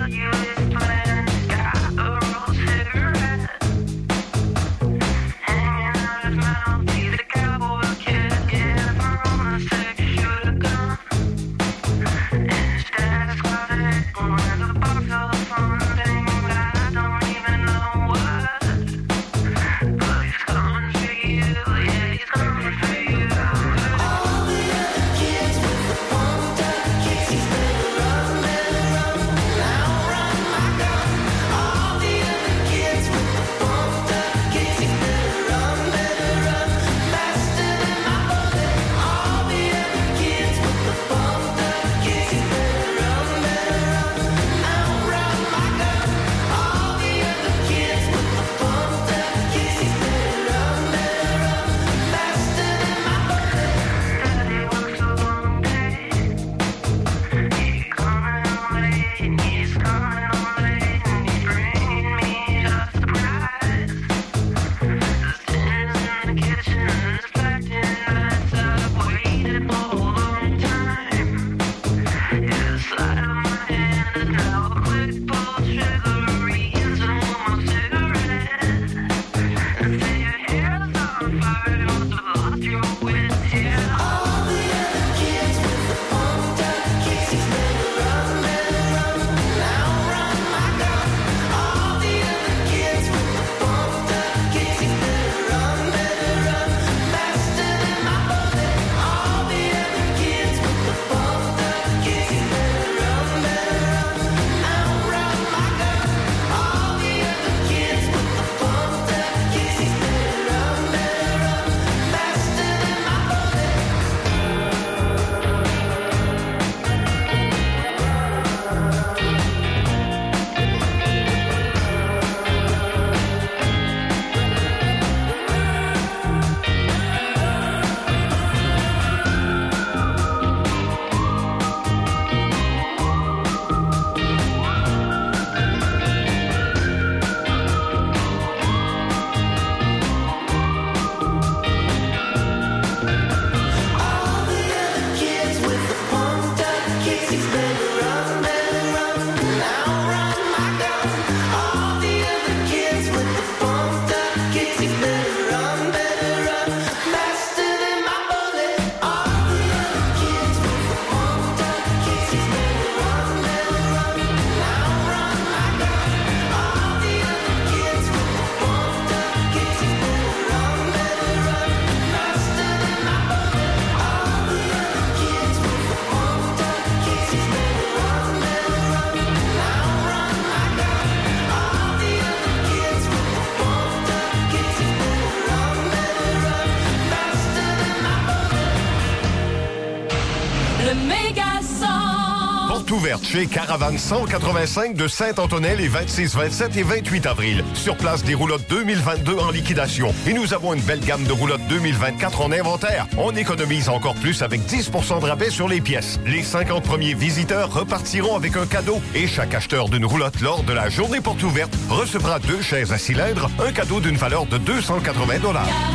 ouverte chez Caravane 185 de Saint-Antonel les 26, 27 et 28 avril. Sur place, des roulottes 2022 en liquidation. Et nous avons une belle gamme de roulottes 2024 en inventaire. On économise encore plus avec 10 % de rabais sur les pièces. Les 50 premiers visiteurs repartiront avec un cadeau. Et chaque acheteur d'une roulotte lors de la journée porte ouverte recevra 2 chaises à cylindre, un cadeau d'une valeur de 280 $.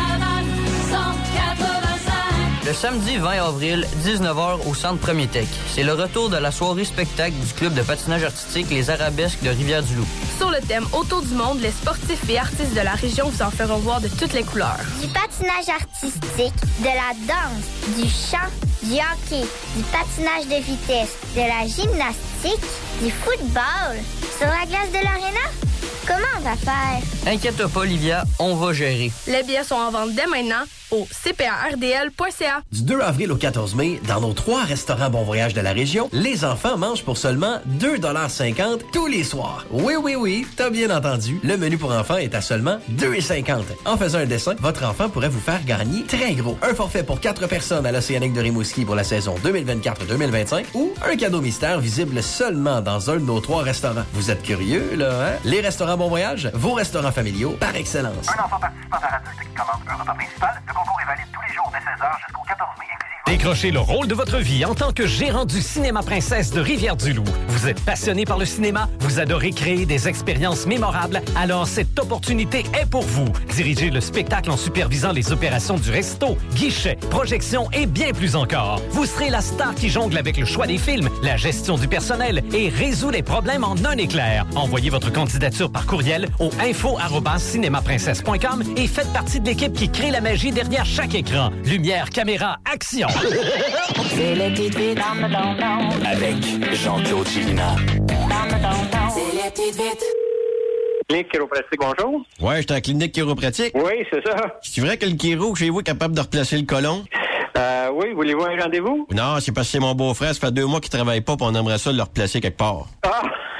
Le samedi 20 avril, 19h au Centre Premier Tech. C'est le retour de la soirée spectacle du club de patinage artistique Les Arabesques de Rivière-du-Loup. Sur le thème Autour du monde, les sportifs et artistes de la région vous en feront voir de toutes les couleurs. Du patinage artistique, de la danse, du chant, du hockey, du patinage de vitesse, de la gymnastique, du football. Sur la glace de l'aréna? Comment on va faire? Inquiète pas, Olivia, on va gérer. Les billets sont en vente dès maintenant au cpardl.ca. Du 2 avril au 14 mai, dans nos 3 restaurants Bon Voyage de la région, les enfants mangent pour seulement 2,50 $ tous les soirs. Oui, t'as bien entendu. Le menu pour enfants est à seulement 2,50 $. En faisant un dessin, votre enfant pourrait vous faire gagner très gros. Un forfait pour 4 personnes à l'Océanique de Rimouski pour la saison 2024-2025 ou un cadeau mystère visible seulement dans un de nos 3 restaurants. Vous êtes curieux, là, hein? Les restaurants Bon Voyage, vos restaurants familiaux par excellence. Un enfant participant à l'adulte qui commande un repas principal, le concours est valide tous les jours dès 16h jusqu'au 14 mai inclusif. Décrochez le rôle de votre vie en tant que gérant du Cinéma Princesse de Rivière-du-Loup. Vous êtes passionné par le cinéma, vous adorez créer des expériences mémorables, alors cette opportunité est pour vous. Dirigez le spectacle en supervisant les opérations du resto, guichet, projection et bien plus encore. Vous serez la star qui jongle avec le choix des films, la gestion du personnel et résout les problèmes en un éclair. Envoyez votre candidature par courriel au info@cinémaprincesse.com et faites partie de l'équipe qui crée la magie derrière chaque écran. Lumière, caméra, action! C'est les petites vites. Avec Jean-Claude Gélina. C'est les petites vites. Clinique chiropratique, bonjour. Ouais, j'étais à la clinique chiropratique. Oui, c'est ça. C'est vrai que le chiro chez vous est capable de replacer le côlon? Oui, voulez-vous un rendez-vous? Non, c'est parce que c'est mon beau-frère, ça fait 2 mois qu'il travaille pas, puis on aimerait ça le replacer quelque part. Ah!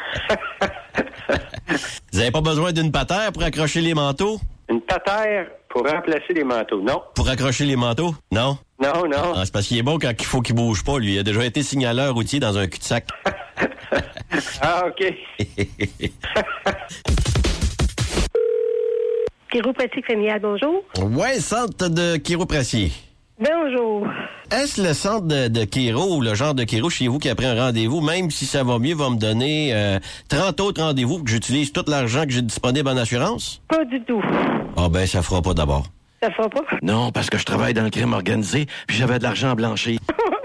Vous avez pas besoin d'une patère pour accrocher les manteaux? Une patère pour remplacer les manteaux, non. Pour accrocher les manteaux? Non? Non, non. Ah, c'est parce qu'il est bon quand il faut qu'il bouge pas, lui. Il a déjà été signaleur routier dans un cul-de-sac. Ah, OK. Chiropratique familiale, bonjour. Ouais, centre de chiropratie. Bonjour. Est-ce le centre de chiro ou le genre de chiro chez vous qui a pris un rendez-vous, même si ça va mieux, va me donner 30 autres rendez-vous pour que j'utilise tout l'argent que j'ai disponible en assurance? Pas du tout. Ah ben, ça fera pas d'abord. Ça fera pas? Non, parce que je travaille dans le crime organisé, puis j'avais de l'argent blanchi.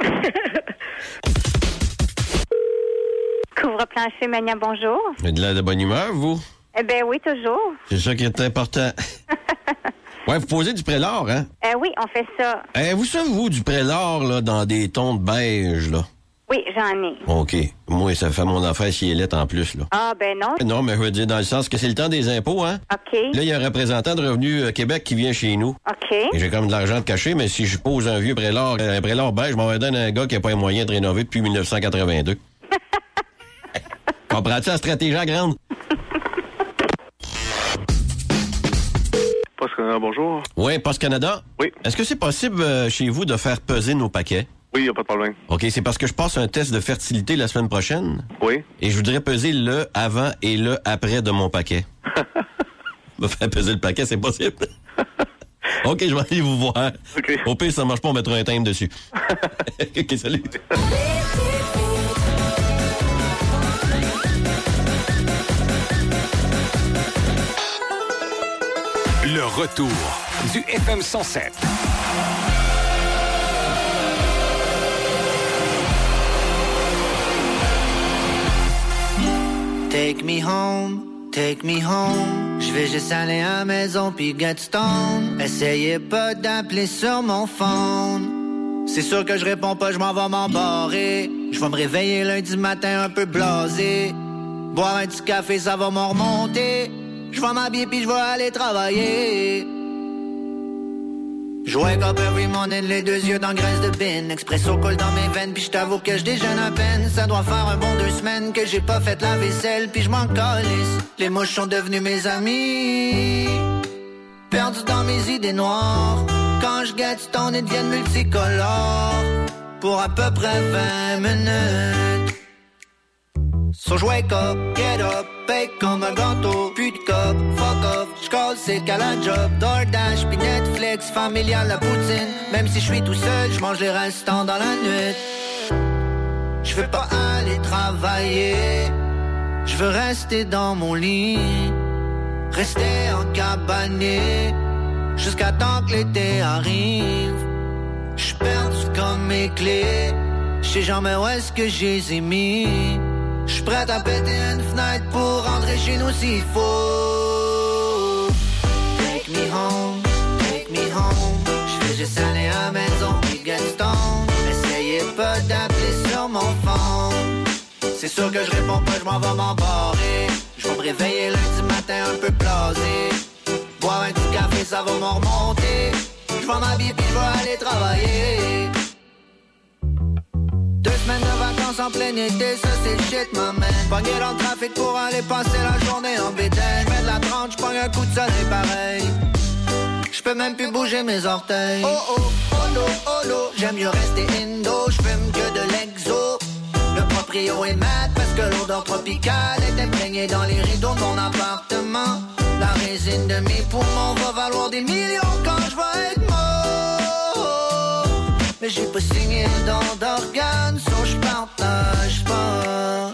Couvre-plancher Mania, bonjour. Vous êtes de la de bonne humeur, vous? Eh bien oui, toujours. C'est ça qui est important. Ouais, vous posez du prélard, hein? Oui, on fait ça. Vous savez, vous, du prélard, là, dans des tons de beige, là? Oui, j'en ai. OK. Moi, ça fait mon affaire si elle est en plus, là. Ah, ben non. Non, mais je veux dire, dans le sens que c'est le temps des impôts, hein? OK. Là, il y a un représentant de Revenu Québec qui vient chez nous. OK. Et j'ai comme de l'argent de caché, mais si je pose un vieux prélard beige, je m'en vais donner à un gars qui n'a pas les moyens de rénover depuis 1982. Comprends-tu la stratégie à grande? Poste Canada, bonjour. Oui, Poste Canada? Oui. Est-ce que c'est possible chez vous de faire peser nos paquets? Oui, il n'y a pas de problème. OK, c'est parce que je passe un test de fertilité la semaine prochaine. Oui. Et je voudrais peser le avant et le après de mon paquet. Me faire peser le paquet, c'est possible? OK, je vais aller vous voir. OK. Au pire, si ça marche pas, on mettra un thème dessus. OK, salut. Le retour du FM 107. Take me home, take me home. Je vais juste aller à la maison puis get stone. Essayez pas d'appeler sur mon phone. C'est sûr que je réponds pas, je m'en vais m'embarrer. Je vais me réveiller lundi matin un peu blasé. Boire un petit café, ça va m'en remonter. Je vais m'habiller puis je vais aller travailler. Je wake up every morning, les 2 yeux dans graisse de bin. Expresso colle dans mes veines, puis je t'avoue que je déjeune à peine. Ça doit faire un bon 2 semaines que j'ai pas fait la vaisselle, puis je m'en calisse. Les mouches sont devenues mes amis. Perdu dans mes idées noires. Quand je get stone, ils deviennent multicolores. Pour à peu près 20 minutes. So je wake up, get up, bake comme un gâteau. Plus de cop, fuck off, j'colle c'est qu'à la job. DoorDash, puis Netflix, familial, la poutine. Même si je suis tout seul, je mange les restants dans la nuit. Je veux pas aller travailler, je veux rester dans mon lit. Rester en cabané, jusqu'à temps que l'été arrive. J'suis perdu comme mes clés, j'sais jamais où est-ce que j'ai mis. J'suis prêt à péter une fenêtre pour rentrer chez nous s'il faut. Take me home, take me home. J'vais juste aller à la maison puis get stone. Essayez pas d'appeler sur mon phone. C'est sûr que je réponds pas, je m'en vais m'embarrer. Je vais me réveiller lundi matin un peu blasé. Boire un petit café, ça va m'en remonter. Je vais m'habiller puis je vais aller travailler. 2 semaines de vacances en plein été, ça c'est le shit, ma man. Pogné dans le trafic pour aller passer la journée en bétail. J'mets de la 30, j'pogne un coup de soleil pareil. J'peux même plus bouger mes orteils. Oh oh, oh no, oh no. J'aime mieux rester indo, j'fume que de l'exo. Le proprio est mat parce que l'odeur tropicale est imprégnée dans les rideaux de mon appartement. La résine de mes poumons va valoir des millions quand je vais être mort. mais j'ai pas signé le don d'organes, so j'partage pas.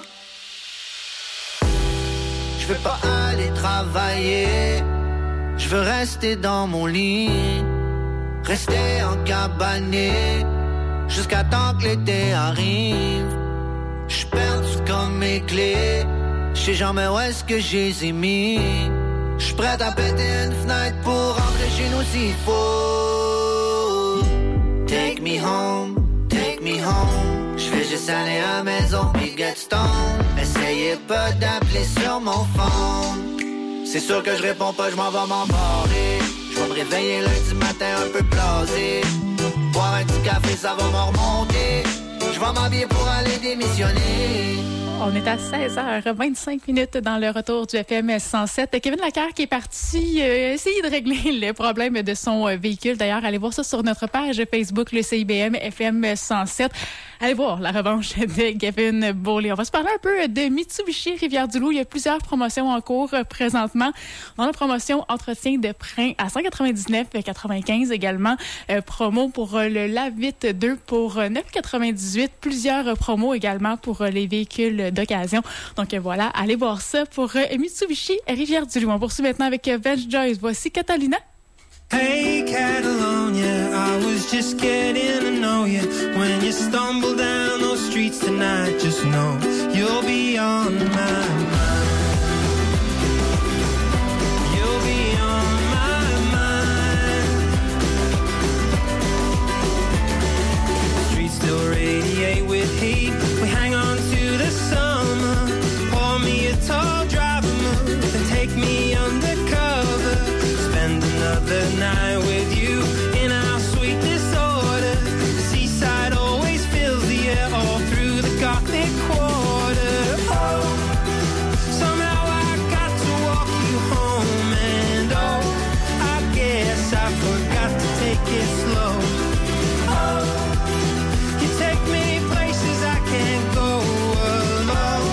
Je veux pas aller travailler, je veux rester dans mon lit, rester encabané jusqu'à temps que l'été arrive. J'suis perdu comme mes clés, j'sais jamais où est-ce que j'ai les ai mis. J'suis prêt à péter une fenêtre pour rentrer chez nous s'il faut. Take me home, take me home. J'vais juste aller à la maison pis get stone. Essayez pas d'appeler sur mon phone. C'est sûr que je réponds pas, je m'en vais m'embarrer. Je vais me réveiller lundi matin un peu blasé. Boire un petit café, ça va m'en remonter. Je vais m'habiller pour aller démissionner. On est à 16h25 dans le retour du FM 107. Kevin Lacarre qui est parti essayer de régler le problème de son véhicule. D'ailleurs, allez voir ça sur notre page Facebook, le CIBM FM 107. Allez voir la revanche de Kevin Beaulieu. On va se parler un peu de Mitsubishi Rivière-du-Loup. Il y a plusieurs promotions en cours présentement. Dans la promotion entretien de frein à 199,95 également. Promo pour le Lavit 2 pour 9,98. Plusieurs promos également pour les véhicules d'occasion. Donc voilà, allez voir ça pour Mitsubishi Rivière-du-Loup. On poursuit maintenant avec Vance Joyce. Voici Catalina. Hey Catalonia, I was just getting to know you. When you stumble down those streets tonight, just know you'll be on my mind. You'll be on my mind. The streets still radiate with heat. We hang on to the summer. Pour me a tall driver move and take me undercover. Spend another night with you in our sweet disorder. The seaside always fills the air all through the Gothic quarter. Oh, somehow I got to walk you home, and oh, I guess I forgot to take it slow. Oh, you take me places I can't go alone.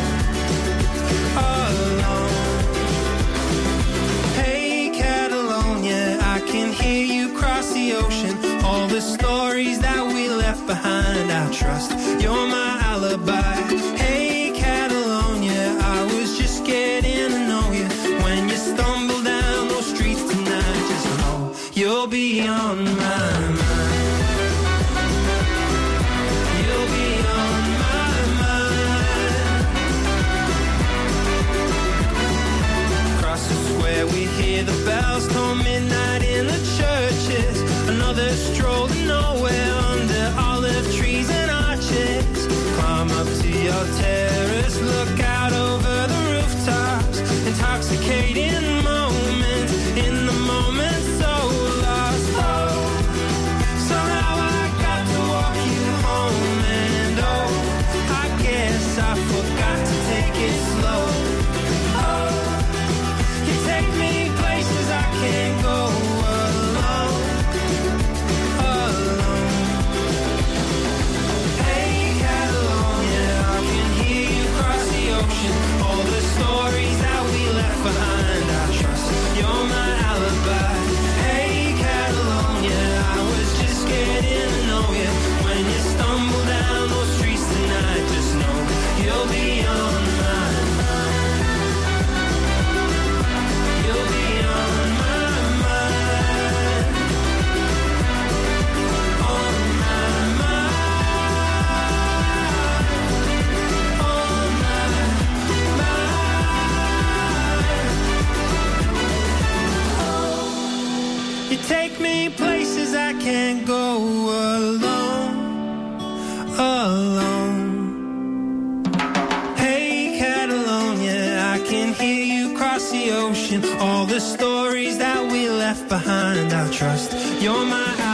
Hey Catalonia, I can hear you cross the ocean. All the stories that we left behind, I trust you're my alibi. Hey Catalonia, I was just getting to know you. When you stumble down those streets tonight, just know you'll be on my mind. You'll be on my mind. Across the square we hear the bells till midnight in the churches. Another stroll to nowhere under olive trees and arches. Climb up to your terrace, look out over the rooftops. Intoxicating moments, in the moment so lost. Oh, somehow I got to walk you home, and oh, I guess I forgot to take it slow. Oh, you take me places I can't go alone. Hey Catalonia, I can hear you cross the ocean. All the stories that we left behind, I trust you're my alibi. Hey Catalonia, I was just getting to know you. When you stumble down those streets tonight, just know you'll be on my mind. You'll be on my mind. On my mind. On my mind. You take me places I can't go alone. Alone. Hey Catalonia, I can hear you cross the ocean. All the stories that we left behind, I trust you're my